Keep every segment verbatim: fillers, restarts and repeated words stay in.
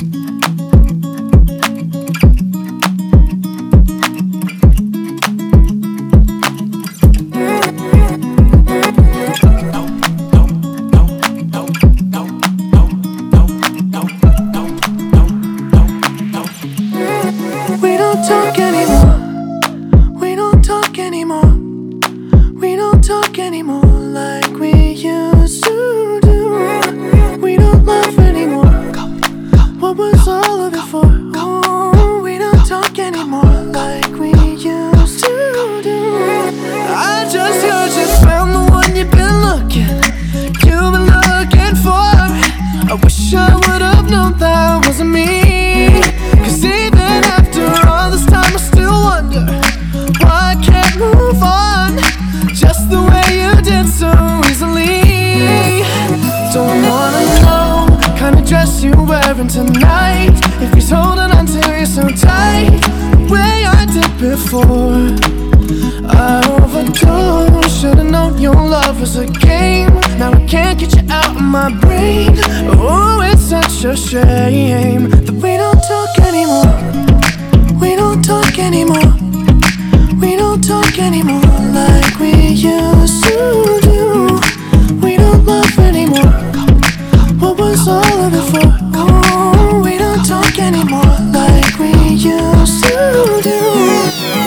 We don't talk anymore. We don't talk anymore. We don't talk anymore like we used to do. We don't laugh anymore. What was all of it for? Oh, we don't talk anymore like we used to do. I just heard you found the one you've been looking, you've been looking for. I wish I would've known that wasn't me. Cause even after all this time I still wonder why I can't move on just the way you did so easily. Don't wanna know the kind of dress you're wearing tonight, if he's holding on to you so tight the way I did before. I overdosed, should've known your love was a game. Now I can't get you out of my brain. Oh, it's such a shame that we don't talk anymore. We don't talk anymore. We don't talk anymore like we used to do. We don't laugh anymore. What was all of it for? Oh, we don't talk anymore like we used to do.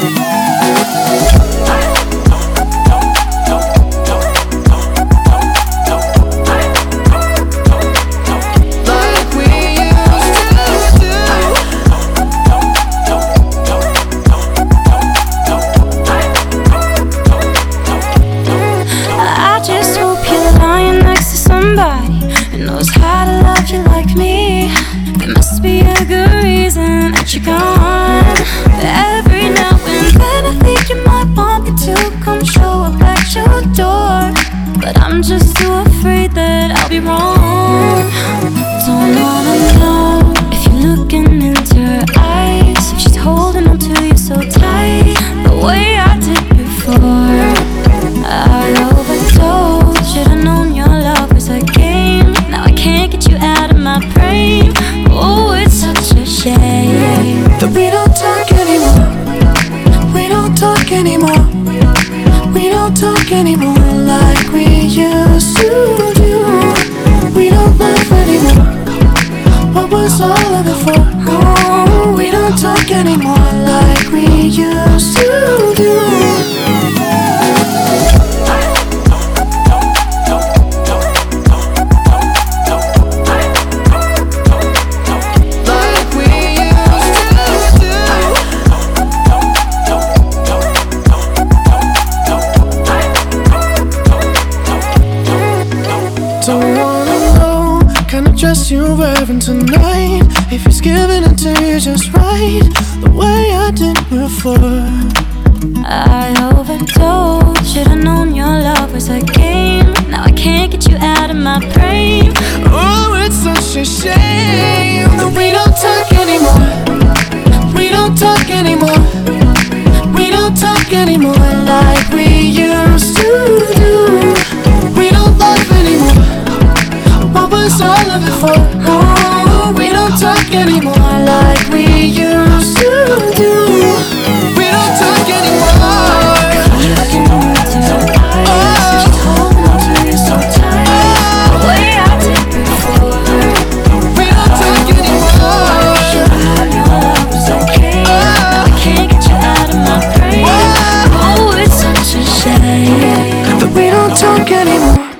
Who knows how to love you like me? There must be a good reason that you're gone. Every now and then I think you might want me to come show up at your door, but I'm just too afraid that I'll be wrong. Don't wanna know if you're looking into her eyes, if she's holding on to you so tight the way I did before. I overdosed, should've known your love was a game. Now I can't get you out of my brain. Oh, it's such a shame that we don't talk anymore. We don't talk anymore. We don't talk anymore like we used to do. We don't laugh anymore. What was all of it for? Oh, we don't talk anymore like we used to do. Don't wanna know the kind of dress you're wearing tonight, if he's giving it to you just right the way I did before. I overdosed, should've known your love was a game. Now I can't get you out of my brain. Oh, it's such a shame that we don't talk anymore. We don't talk anymore. We don't talk anymore like we used to do. We don't laugh anymore. What was all of it for? Oh, we don't talk anymore like we used to do. We don't talk anymore. Looking into her eyes, she's holding on to you so tight the way I did before. We don't talk anymore. Should've known your love was okay. I can't get you out of my brain. Oh, it's such a shame that we don't talk anymore.